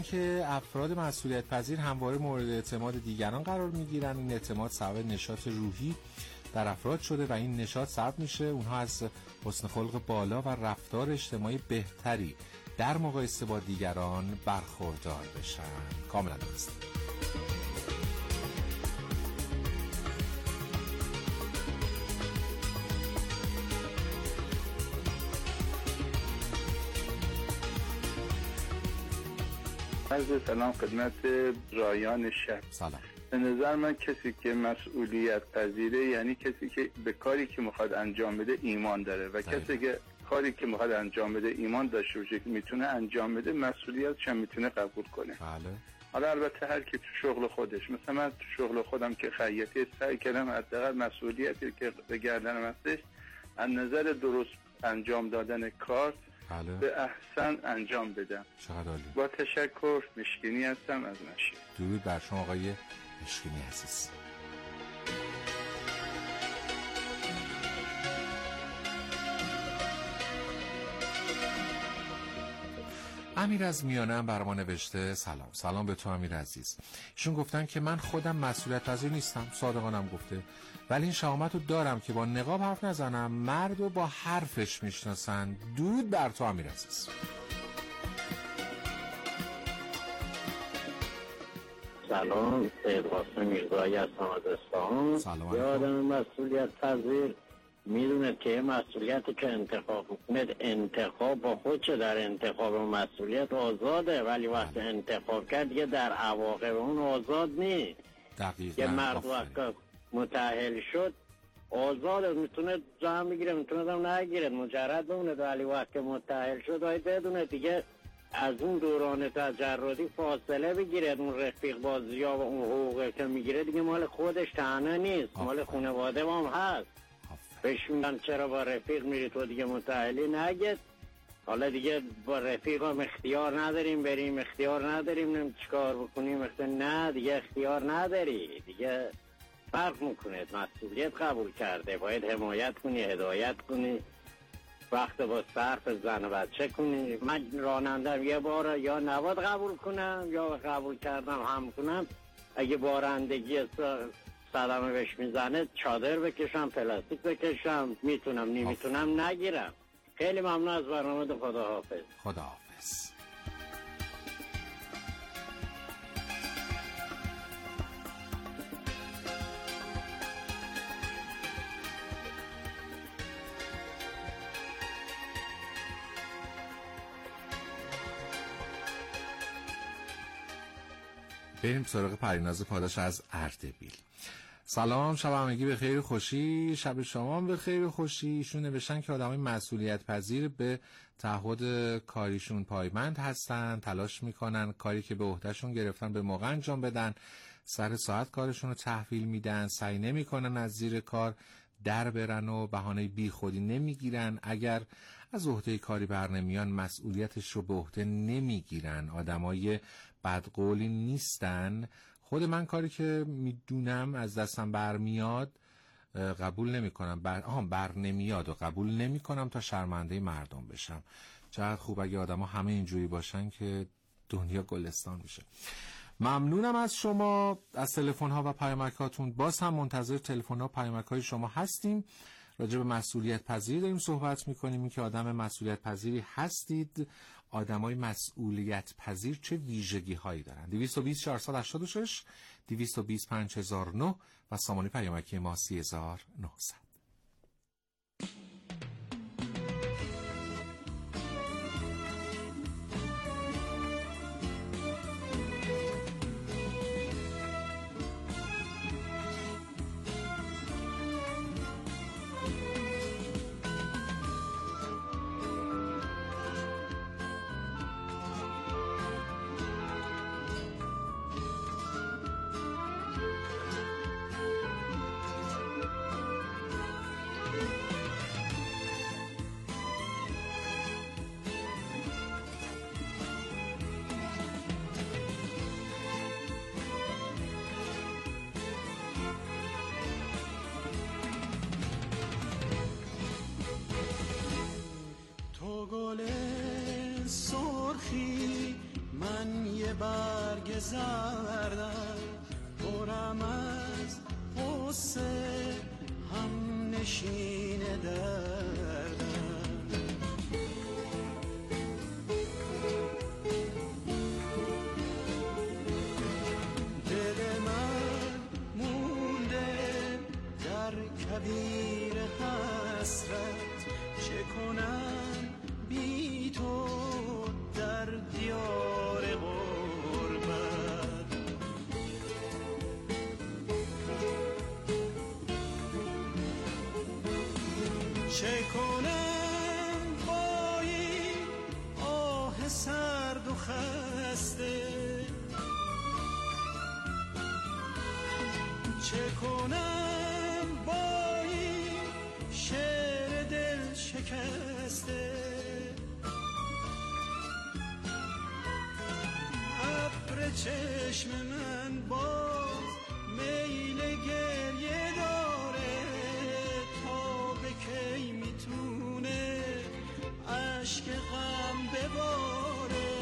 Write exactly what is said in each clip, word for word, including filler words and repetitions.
که افراد مسئولیت پذیر همواره مورد اعتماد دیگران قرار میگیرن. این اعتماد سبب نشاط روحی در افراد شده و این نشاط سبب میشه اونها از حسن خلق بالا و رفتار اجتماعی بهتری در مقایسه با دیگران برخوردار بشن. کاملا درسته. عرض سلام خدمت رایان شهر. سلام. به نظر من کسی که مسئولیت پذیره یعنی کسی که به کاری که میخواد انجام بده ایمان داره و داید. کسی که کاری که میخواد انجام بده ایمان داشته باشه که میتونه انجام بده، مسئولیتش هم میتونه قبول کنه. بله. حالا البته هر کی تو شغل خودش، مثلا من تو شغل خودم که خیاطی سعی کردم حداقل مسئولیتی که به گردنم هستش از نظر درست انجام دادن کار بله. به احسن انجام بدم. چقدر عالی. با تشکر. مشکینی هستم از نشید. درود بر شما آقای مشکینی عزیز. امیر از میانم بر ما نوشته سلام. سلام به تو امیر عزیز. ایشون گفتن که من خودم مسئولیت پذیر نیستم، صادقانم گفته، ولی این شهامت رو دارم که با نقاب حرف نزنم، مرد رو با حرفش میشناسن. دود بر تو امیر عزیز. سلام، سید قاسم میرزایی از اصفهان. سلام. یه آدم مسئولیت پذیر میدونه که مسئولیت که انتخاب کنه انتخاب با خودشه، در انتخاب و مسئولیت آزاده، ولی وقتی انتخاب کرد دیگه در عواقب اون آزاد نیست. دقیقاً. یه مرد وقت متأهل شد آزاده، میتونه جمع بگیره میتونه دم نگیره، مجرد بمونه، ولی وقتی متأهل شد باید بدونه دیگه از اون دوران تجردی فاصله بگیره. اون رفیق بازی ها و اون حقوقی که میگیره دیگه مال خودش تنها نیست، مال خانواده هم هست. بهش میگن چرا با رفیق میری تو دیگه متأهلی؟ نگید حالا دیگه با رفیق هم اختیار نداریم بریم، اختیار نداریم نمی چیکار بکنیم، نه دیگه اختیار نداری، دیگه فرق میکنه. مسئولیت قبول کرده، باید حمایت کنی، هدایت کنی، وقت با صرف زن و بچه کنی. من رانندم یه بار یا نباید قبول کنم یا قبول کردم هم کنم. اگه بارندگی صدمه بهش میزنه چادر بکشم، پلاستیک بکشم، میتونم نمیتونم نگیرم. خیلی ممنون از برنامه. خداحافظ. خداحافظ. بریم سراغ پریناز پاداش از اردبیل. سلام، شب همگی به خیر خوشی. شب شما به خیر خوشی. ایشون نوشتن که آدمای مسئولیت پذیر به تعهد کاریشون پایبند هستن، تلاش میکنن کاری که به عهدهشون گرفتن به موقع انجام بدن، سر ساعت کارشون رو تحویل میدن، سعی نمیکنن از زیر کار در برن و بهانه بی خودی نمیگیرن. اگر از عهده کاری بر نمیان مسئولیتش رو به عهده نمیگیرن. آدمای بدقولی نیستن. خود من کاری که میدونم از دستم برمیاد قبول نمی کنم، بر... آها بر نمیاد و قبول نمی کنم تا شرمنده مردم بشم. چقدر خوب اگه آدم ها همه اینجوری باشن که دنیا گلستان میشه. ممنونم از شما، از تلفن ها و پیامک هاتون. باز هم منتظر تلفن ها و پیامک های شما هستیم. راجع به مسئولیت پذیری داریم صحبت میکنیم، این که آدم مسئولیت پذیری هستید. آدمای مسئولیت پذیر چه ویژگی هایی دارن؟ دویست و بیست چهارصد و هشتاد و شش دویست و بیست پنج هزار و نه و سامانه پیامکی ما سی هزار و نهصد. برگ زردم پرم از قصه هم نشین دردم. دل من مونده در کویر حسرت، چه کنم بی تو در دیار غربت. چه کنم با این آه سرد و خسته، چه کنم با این شعر دل شکسته. ابر چشم من باز میل گریه داره، تا به کی میتونه اشک غم بباره.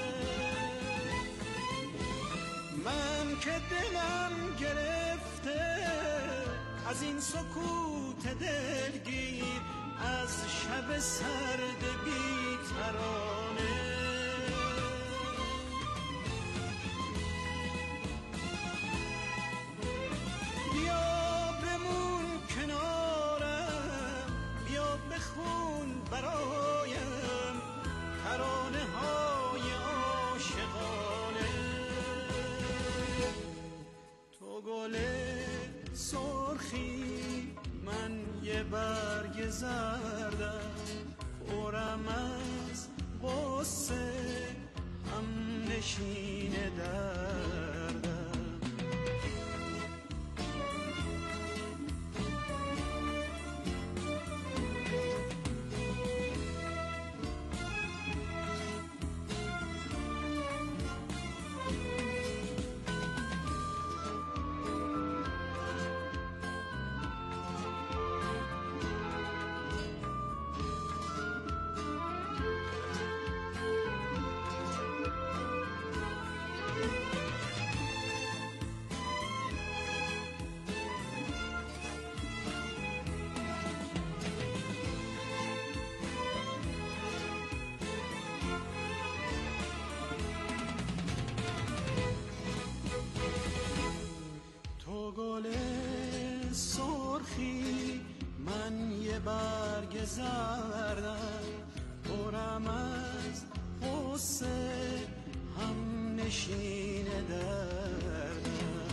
من که دلم گرفته از این سکوت دلگیر، از شب سرد بی ترانه. بیا بمون کنارم، بیا بخون برایم ترانه های عاشقانه. تو گل سرخی من یه برگ زردم، پرم از قصه هم نشین دردم. گل سرخی من یه برگ زردم، پرم از قصه هم نشین دردم.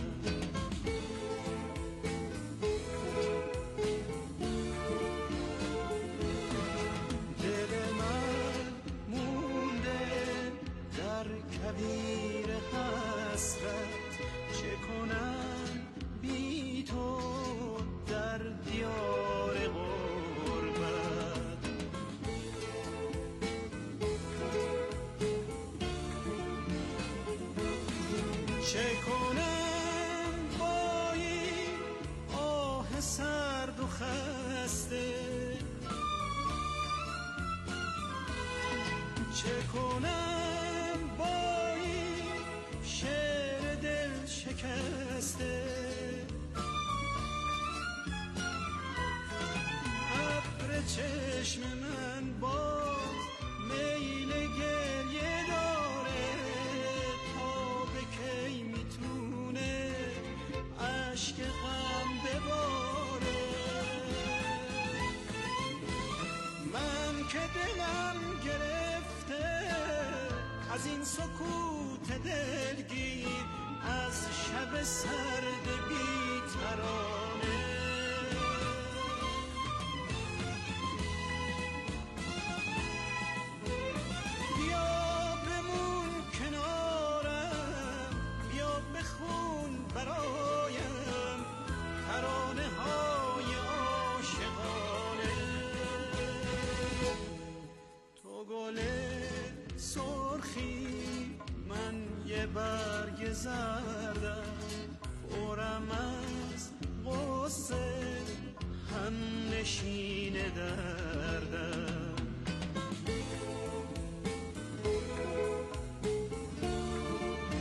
دل من مونده در کویر حسرت، چه کنم بی تو در دیار غربت. چه کنم با این آه سرد و خسته، چه کنم با این شعر دل شکسته. ابر چشم من باز میل گریه داره، تا به کی میتونه اشک غم بباره. من که دلم گرفته از این سکوت دلگیر، از شب سرد بی ترانه. بیا بمون کنارم، بیا بخون برایم ترانه های عاشقانه. تو گل سرخی من یه برگ زردم، پرم از قصه هم نشین دردم.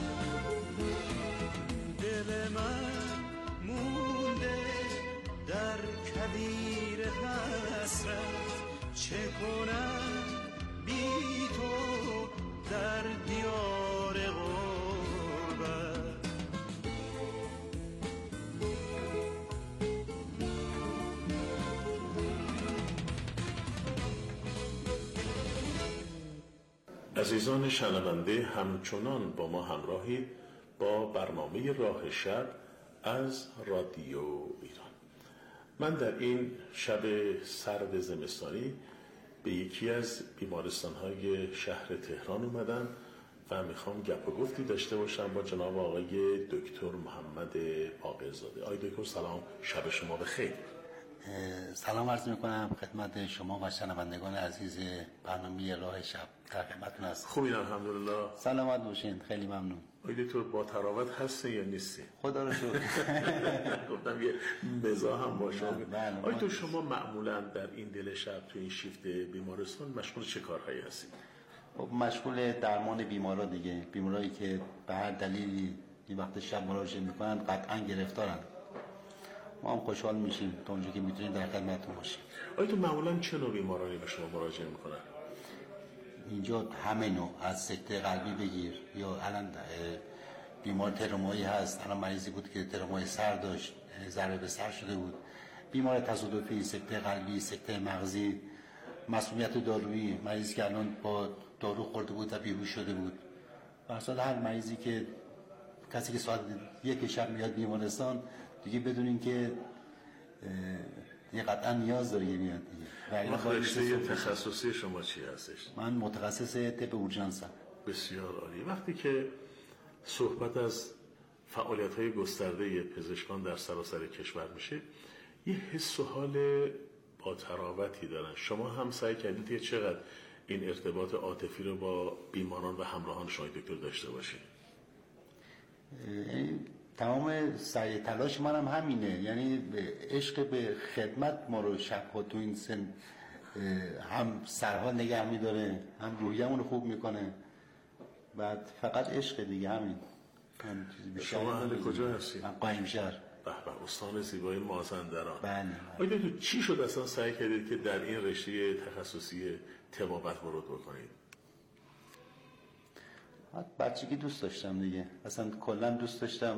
عزیزان شنونده، همچنان با ما همراهید با برنامه راه شب از رادیو ایران. من در این شب سرد زمستانی به یکی از بیمارستان‌های شهر تهران اومدم و میخوام گپ و گفتی داشته باشم با جناب آقای دکتر محمد باقرزاده. آقای دکتر سلام، شب شما بخیر. سلام عرض میکنم خدمت شما و شنوندگان عزیز برنامه راه شب. در خدمتتون هستم. خوبین الحمدلله. سلامت باشین، خیلی ممنون. آقای دکتر با تراوت هستی یا نیستی؟ خدا رو شکر. گفتم یه مزاح هم باشه. آقای دکتر شما معمولا در این دل شب تو این شیفت بیمارستان مشغول چه کارهایی هستید؟ خب مشغول درمان بیمارا دیگه، بیمارایی که به هر دلیلی این وقت شب مراجعه میکنن قطعا گرفتارن. ما هم خوشحال میشیم تا اونجا که میتونیم در خدمتتون باشیم. آیا تو معمولا چه نوع بیمارانی به شما مراجعه میکنن؟ اینجا همه نوع، از سکته قلبی بگیر یا الان بیمار ترومایی هست، الان مریضی بود که ترومای سر داشت، ضربه به سر شده بود، بیمار تصادفی، سکته قلبی، سکته مغزی، مسمومیت دارویی، مریضی که الان با دارو خورده بود و بیهوش شده بود. به هر حال هر مریضی که کسی که ساعت یک شب میاد بیمارستان دیگه بدونین که دیگه قطعا نیاز داره میاد دیگه. رشته تخصصی شما چی هستش؟ من متخصص طب اورژانسم. بسیار عالی. وقتی که صحبت از فعالیت‌های گسترده پزشکان در سراسر کشور میشه، یه حس و حال با تراوتی دارن. شما هم سعی کردید که چقدر این ارتباط عاطفی رو با بیماران و همراهان شما دکتر داشته باشید؟ تمام سعی تلاش منم هم همینه، یعنی عشق به خدمت ما رو شب‌ها تو این سن هم سرحال نگه می‌داره، هم روحیه‌مون رو خوب میکنه. بعد فقط عشق دیگه، همین. شما اهل کجا هستید؟ من قائمشهر. به به، استان زیبای مازندران. بله. آیا تو چی شد اصلا سعی کردید که در این رشته تخصصی طبابت ورود بکنید؟ بچگی دوست داشتم دیگه، اصلا کلا دوست داشتم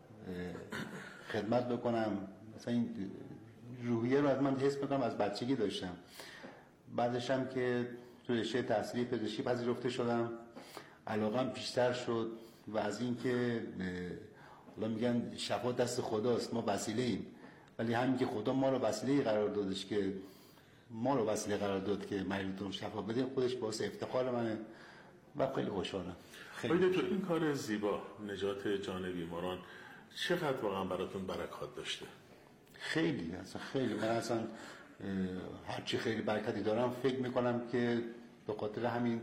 خدمت بکنم. مثلا این روحیه رو از من حس میکنم از بچگی داشتم. بعدش هم که تو رشته تحصیلی پزشکی پذیرفته شدم، علاقم بیشتر شد و از این که حالا میگن شفا دست خداست، ما وسیله ایم، ولی همین که خدا ما رو وسیله قرار دادش که ما رو وسیله قرار داد که مریضون شفا بدیم، خودش باعث افتخار منه و خیلی خوشحالم. خیلی تو این کار زیبا نجات جان بیماران چقدر واقعا براتون برکات داشته؟ خیلی، اصلا خیلی. من اصلا هرچی خیلی برکتی دارم فکر میکنم که به خاطر همین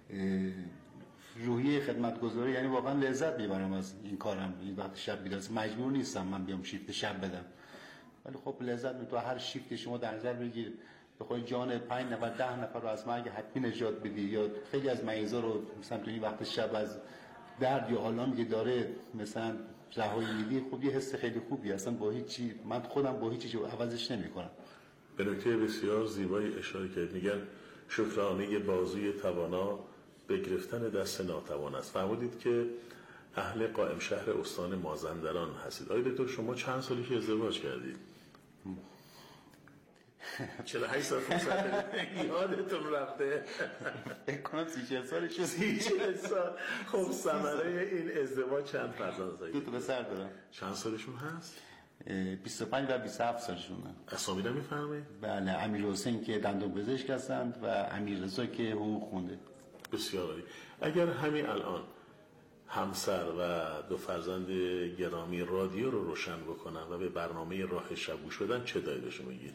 روحیه خدمتگزاری، یعنی واقعا لذت میبرم از این کارم. این وقت شب بیدار مجبور نیستم من بیام شیفت شب بدم، ولی خب لذت می تو هر شیفت شما در نظر بگیر بخوای جان پنج نفر ده نفر رو از مرگ حتمی نجات بدی، یا خیلی از مریضا رو مثلا تو این وقت شب از درد یا آلام که داره مثلا رهایی میدی، خب یه حس خیلی خوبی، اصلا با هیچ چی من خودم با هیچ چیزی عوضش نمیکنم. به نکته بسیار زیبایی اشاره کرد، میگن شکرانه بازوی توانا به گرفتن دست ناتوان است. فرمودید که اهل قائم شهر استان مازندران هستید. آقای دکتر شما چند سالی که ازدواج کردید؟ چرا هشت سال فرصت یادتون رفته؟ فکر کنم سی چهل سال شد. سی چهل سال. خب ثمره این ازدواج چند فرزند دارید؟ دو تا پسر دارم. چند سالشون هست؟ بیست و پنج و بیست و هفت سالشونه. اسامی رو میفرمایید؟ بله، امیر حسین که دندون پزشک هستند و امیر رضا که حقوق خونده. بسیار عالی. اگر همین الان همسر و دو فرزند گرامی رادیو رو روشن بکنن و به برنامه راه شب گوش بدن چه داری بهشون میگید؟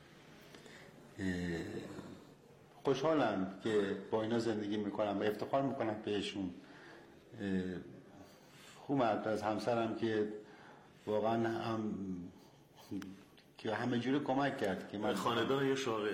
خوشحالم که با اینا زندگی میکنم و افتخار میکنم بهشون. خوب از همسرم که واقعا هم که همه جوره کمک کرد که من خاندان یه شاغل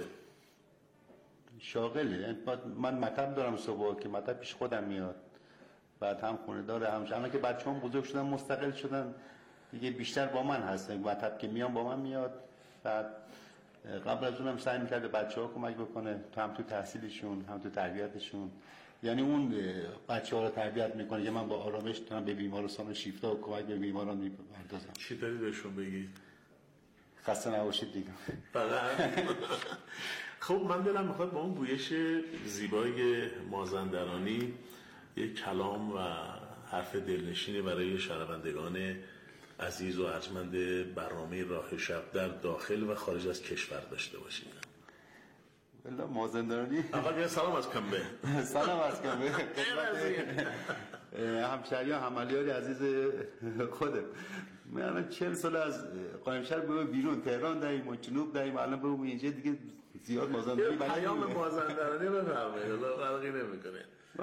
شاغله. من مطب دارم صبح که مطب پیش خودم میاد، بعد هم خونه داره، هم الان که بچه‌ام بزرگ شدن مستقل شدن دیگه بیشتر با من هستن. مطب که میام با من میاد. بعد قبل از اونم سعی می‌کرد به بچه‌ها کمک بکنه، تو هم تو تحصیلشون هم تو تربیتشون. یعنی اون بچه‌ها رو تربیت میکنه که من با آرامش دارم به بیمارستان و شیفتا و کمک به بیماران میپردازم. چی داری بهشون بگید؟ خسته نباشید دیگه. خب من دلم میخواد با اون گویش زیبای مازندرانی یک کلام و حرف دلنشینی برای شنوندگان عزیز و ارجمند برنامه راه شب در داخل و خارج از کشور داشته باشید. والله مازندرانی اول یه سلام از کمبه. سلام از کمبه. همشهریان همالیاری عزیز خودم. من الان چهل سال از قائمشهر به بیرون تهران داریم و جنوب داریم، الان به اینجا دیگه زیاد مازندرانی ولی پیام مازندرانی بفرمایید. الله فرقی نمیکنه.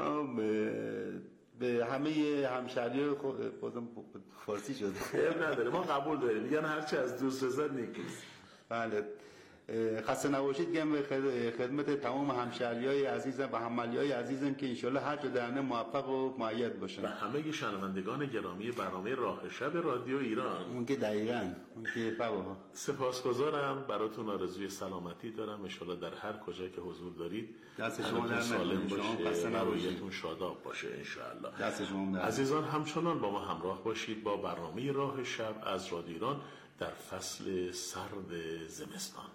به همه همشهریان خودم فارسی شد. خیلی نداره، ما قبول داریم. میگن هرچی از دوست رسد نیکیست. بله. خسته نباشید گم به خدمت تمام همشهریای عزیزم و همالیای عزیزم که انشالله هر جا درنه موفق و مؤید باشن. و همه شنوندگان گرامی برنامه راه شب رادیو ایران. اون که دقیقاً اون که بابا. سپاسگزارم، براتون آرزوی سلامتی دارم. انشالله در هر کجا که حضور دارید دست شما در سالم باشه، خسته نباشید، شاداب باشه انشالله. دست شما در. عزیزان همچنان با ما همراه باشید با برنامه راه شب از رادیو ایران در فصل سرد زمستان.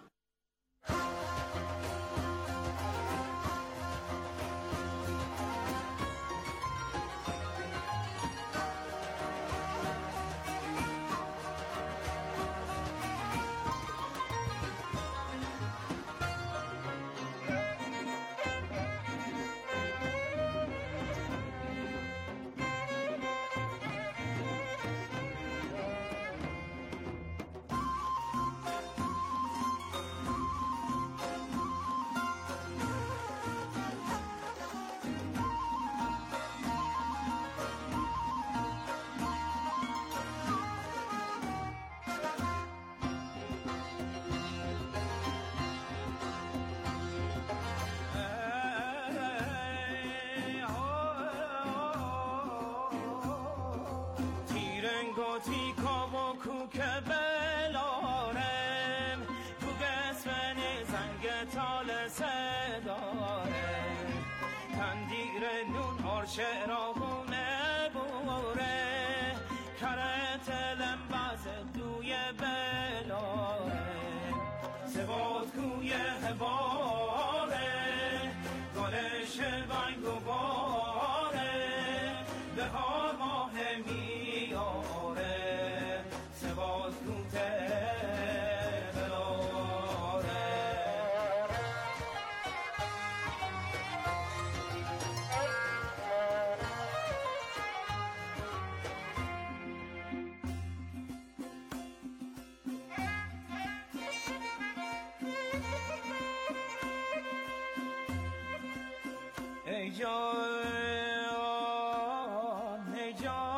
شعرونه بوره کرت لنباز دوی بلاره سواد کوی هباره گلش بنگ و باره به ها ماه میاره سواد کوته ای جان ای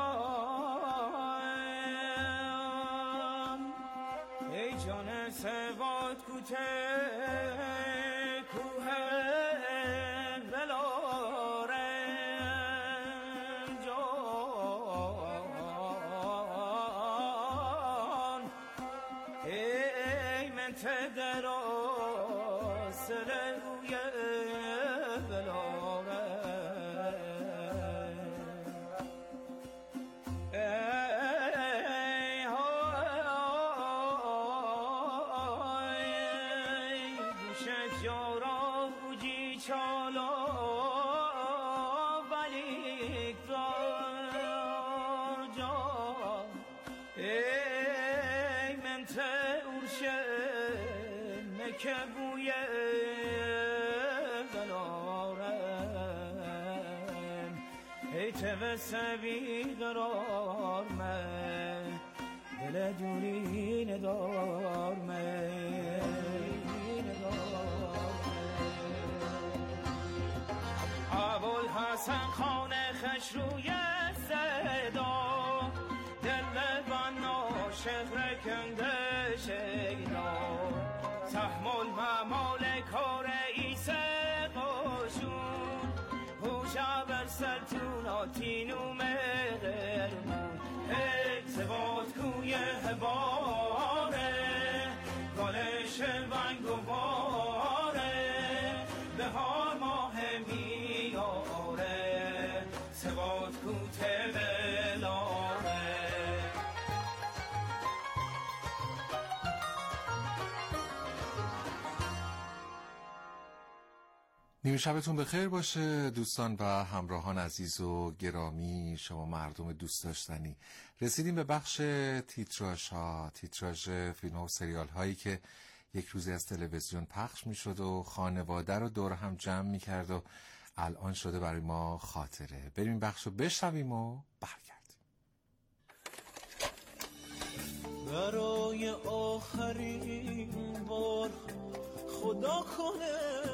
جان ای جان سواد کوته کوه ولاره جان ای من تدراس روی ولاره که بوی دلارم ای توسه بیقرار من دل دوری ندار من ابوالحسن خان خش روی صدا دل بنا شهر کنده شیدا تحمل ممالک و رئیس قشون هوشا بر سلطوناتی و مغرمون اعتباط کوی هباره گالش بنگ و باره به ها ماه میاره سبات کوته نیمه شبتون بخیر باشه دوستان و همراهان عزیز و گرامی، شما مردم دوست داشتنی. رسیدیم به بخش تیتراژ ها، تیتراژ فیلم ها و سریال هایی که یک روزی از تلویزیون پخش می شد و خانواده رو دور هم جمع می کرد و الان شده برای ما خاطره. بریم بخش رو بشنویم و برگردیم. برای آخرین بار خدا کنه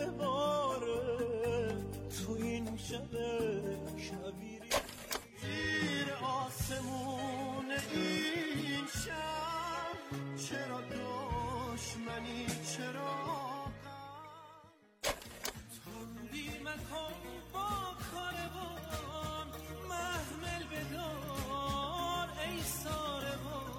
بباره تو این شب شبیری زیر آسمون این شب، چرا دشمنی چرا تندی مکن با کاروان، محمل بدار ای ساربان.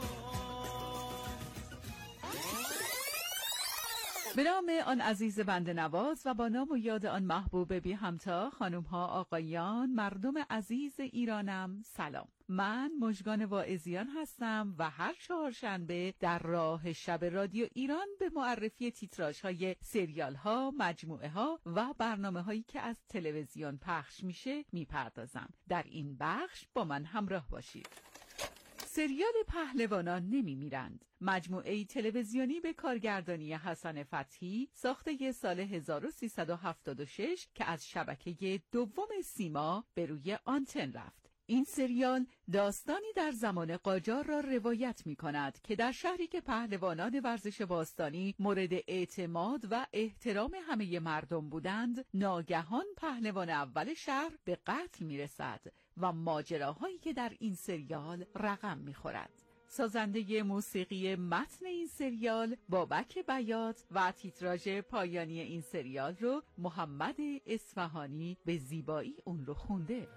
به نام آن عزیز بنده نواز و با نام و یاد آن محبوب بی همتا، خانم ها، آقایان، مردم عزیز ایرانم، سلام. من مژگان واعظیان هستم و هر چهارشنبه در راه شب رادیو ایران به معرفی تیتراژ های سریال ها، مجموعه ها و برنامه هایی که از تلویزیون پخش میشه میپردازم. در این بخش با من همراه باشید. سریال پهلوانان نمی میرند، مجموعه تلویزیونی به کارگردانی حسن فتحی ساخته سال هزار و سیصد و هفتاد و شش که از شبکه دوم سیما به روی آنتن رفت. این سریال داستانی در زمان قاجار را روایت می کند که در شهری که پهلوانان ورزش باستانی مورد اعتماد و احترام همه مردم بودند، ناگهان پهلوان اول شهر به قتل می رسد و ماجراهایی که در این سریال رقم می خورد. سازنده موسیقی متن این سریال بابک بیات و تیتراژ پایانی این سریال رو محمد اصفهانی به زیبایی اون رو خونده.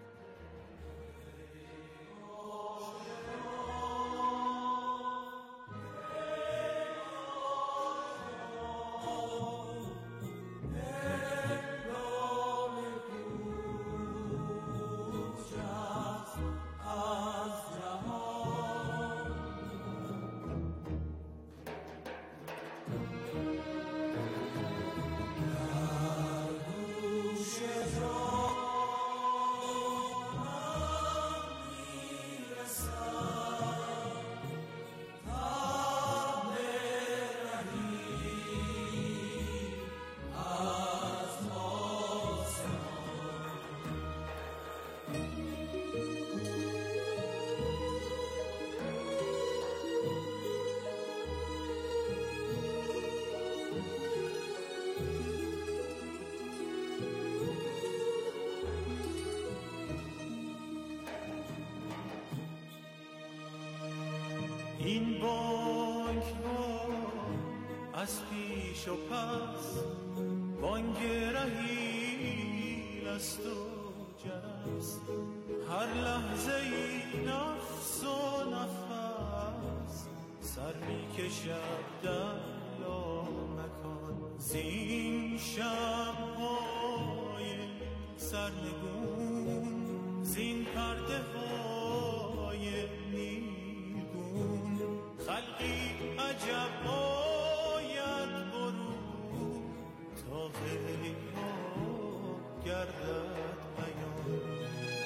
این بانک ها از پیش و پس بانک رحیل است و جرس، هر لحظه ای نفس و نفس سر می کشد در لامکان. زین شب‌های سرنگون، زین پرده های خلقی عجب آید برو تا خیلی ها گردد بیان.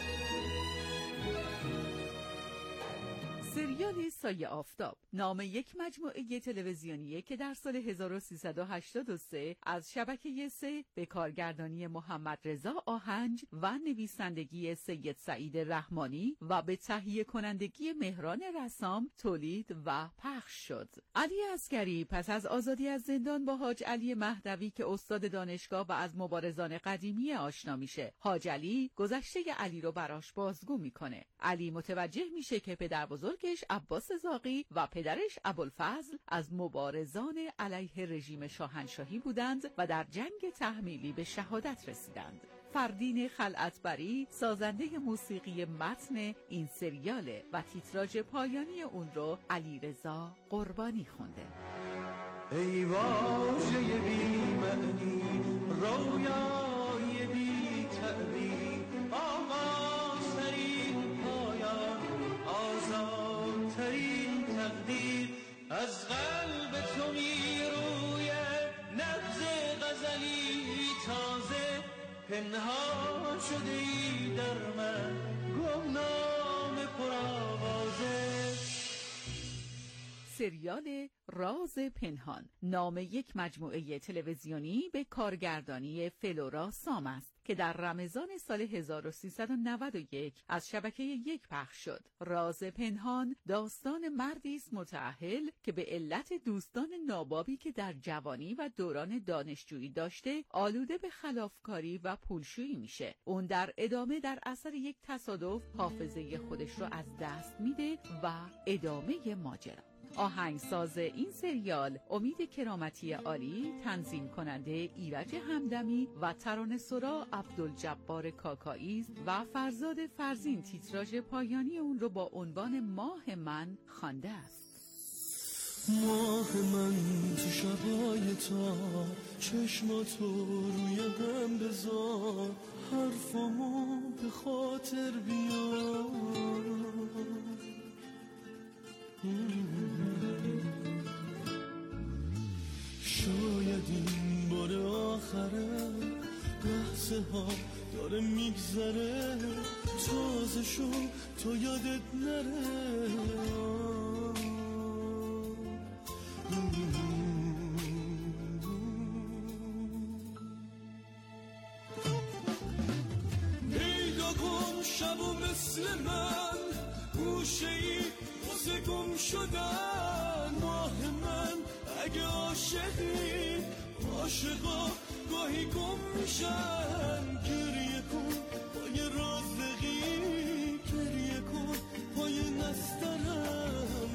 سریال سایه آفتاب نام یک مجموعه تلویزیونیه که در سال هزار و سیصد و هشتاد و سه از شبکه سه به کارگردانی محمد رضا آهنج و نویسندگی سید سعید رحمانی و به تهیه کنندگی مهران رسام تولید و پخش شد. علی عسگری پس از آزادی از زندان با حاج علی مهدوی که استاد دانشگاه و از مبارزان قدیمی آشنا میشه، حاج علی گذشته علی رو براش بازگو میکنه. علی متوجه میشه که پدر بزرگش عباس زاغی و پدرش ابوالفضل از مبارزان علیه رژیم شاهنشاهی بودند و در جنگ تحمیلی به شهادت رسیدند. فردین خلعتبری سازنده موسیقی متن این سریاله و تیتراژ پایانی اون رو علیرضا قربانی خونده. ای واژه بی معنی، رویای بی تعبیر، آغازترین پایان، آزادترین تقدیر، از قلب تو می روید نبض غزلی تا سریال راز پنهان نام یک مجموعه تلویزیونی به کارگردانی فلورا سام است که در رمضان سال هزار و سیصد و نود و یک از شبکه یک پخش شد. راز پنهان داستان مردی است متأهل که به علت دوستان نابابی که در جوانی و دوران دانشجویی داشته آلوده به خلافکاری و پولشویی میشه. اون در ادامه در اثر یک تصادف حافظه خودش رو از دست میده و ادامه ماجرا. آهنگساز این سریال امید کرامتی عالی، تنظیم کننده ایرج همدمی و ترانه سرا عبدالجبار کاکایی و فرزاد فرزین تیتراژ پایانی اون رو با عنوان ماه من خوانده است. ماه من تو شبای تار، چشماتو روی هم بذار، حرفامو به خاطر بیار. شاید این بار آخره، لحظه ها داره میگذره، تازه شو تو یادت نره. پیدا کن شبو مثل من، گوشه ای واسه گم شدن. ماه من اگه عاشقی، عاشقا گاهی گم میشن. گریه کن پای رازقی، گریه کن پای نسترم.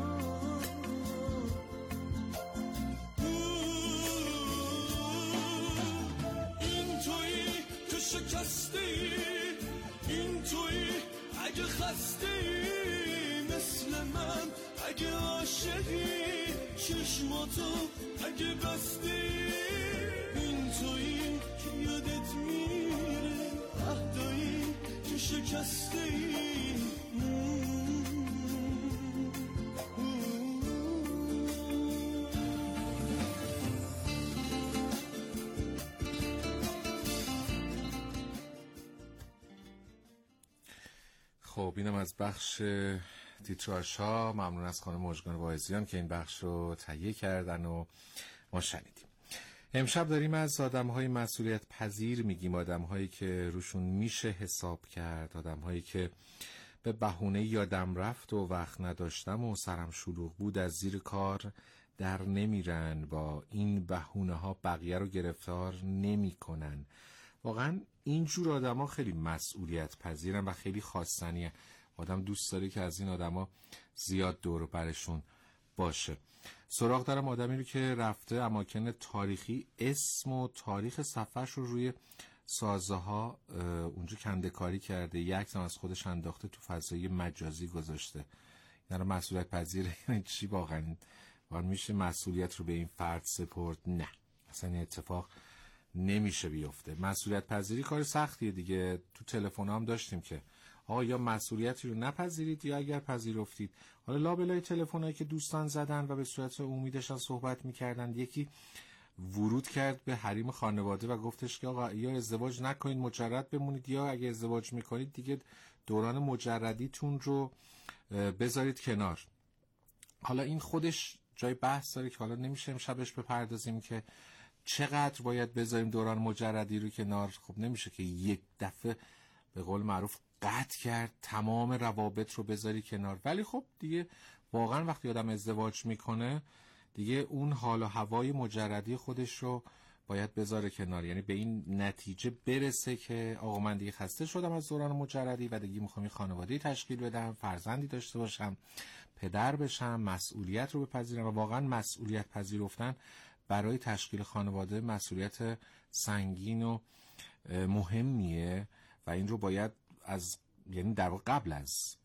این تویی که شکسته ای، این تویی اگه خسته ای مثل من، اگه عاشقی چشماتو اگه بستی. این تویی که یادت میره عهدایی که شکسته ای. خب اینم از بخش تیتراژها. ممنون از خانم مژگان واعظیان که این بخش رو تهیه کردن و ما شنیدیم. امشب داریم از آدم‌های مسئولیت پذیر میگیم، آدم‌هایی که روشون میشه حساب کرد، آدم‌هایی که به بهونه یادم رفت و وقت نداشتم و سرم شلوغ بود از زیر کار در نمیرن. با این بهونه ها بقیه رو گرفتار نمی‌کنن. واقعا اینجور آدم‌ها خیلی مسئولیت پذیرن و خیلی خواستنیه. آدم دوست داره که از این آدما زیاد دور و برشون باشه. سراغ دارم آدمی رو که رفته اماکن تاریخی، اسم و تاریخ سفرش رو روی سازه ها اونجا کنده کاری کرده، یک عکس از خودش انداخته تو فضای مجازی گذاشته. یعنی مسئولیت پذیره یعنی چی واقعا؟ واقعا میشه مسئولیت رو به این فرد سپرد؟ نه، اصلا این اتفاق نمیشه بیفته. مسئولیت پذیری کار سختیه دیگه. تو تلفن هم داشتیم که آقا یا مسئولیتی رو نپذیرید یا اگر پذیرفتید. حالا لابلای تلفنایی که دوستان زدن و به صورت عمومی داشتن صحبت میکردن، یکی ورود کرد به حریم خانواده و گفتش که آقا یا ازدواج نکنید مجرد بمونید، یا اگه ازدواج میکنید دیگه دوران مجردیتون رو بذارید کنار. حالا این خودش جای بحث داره که حالا نمیشه امشبش بپردازیم که چقدر باید بذاریم دوران مجردی رو کنار. خب نمیشه که یک دفعه به قول معروف قطع کرد تمام روابط رو بذاری کنار. ولی خب دیگه واقعا وقتی آدم ازدواج میکنه دیگه اون حال و هوای مجردی خودش رو باید بذاره کنار. یعنی به این نتیجه برسه که آقا من دیگه خسته شدم از دوران مجردی و دیگه میخوام خانواده‌ای تشکیل بدم، فرزندی داشته باشم، پدر بشم، مسئولیت رو بپذیرم. و واقعا مسئولیت پذیرفتن برای تشکیل خانواده مسئولیت سنگین و مهمیه و این رو باید از یعنی در واقع قبل از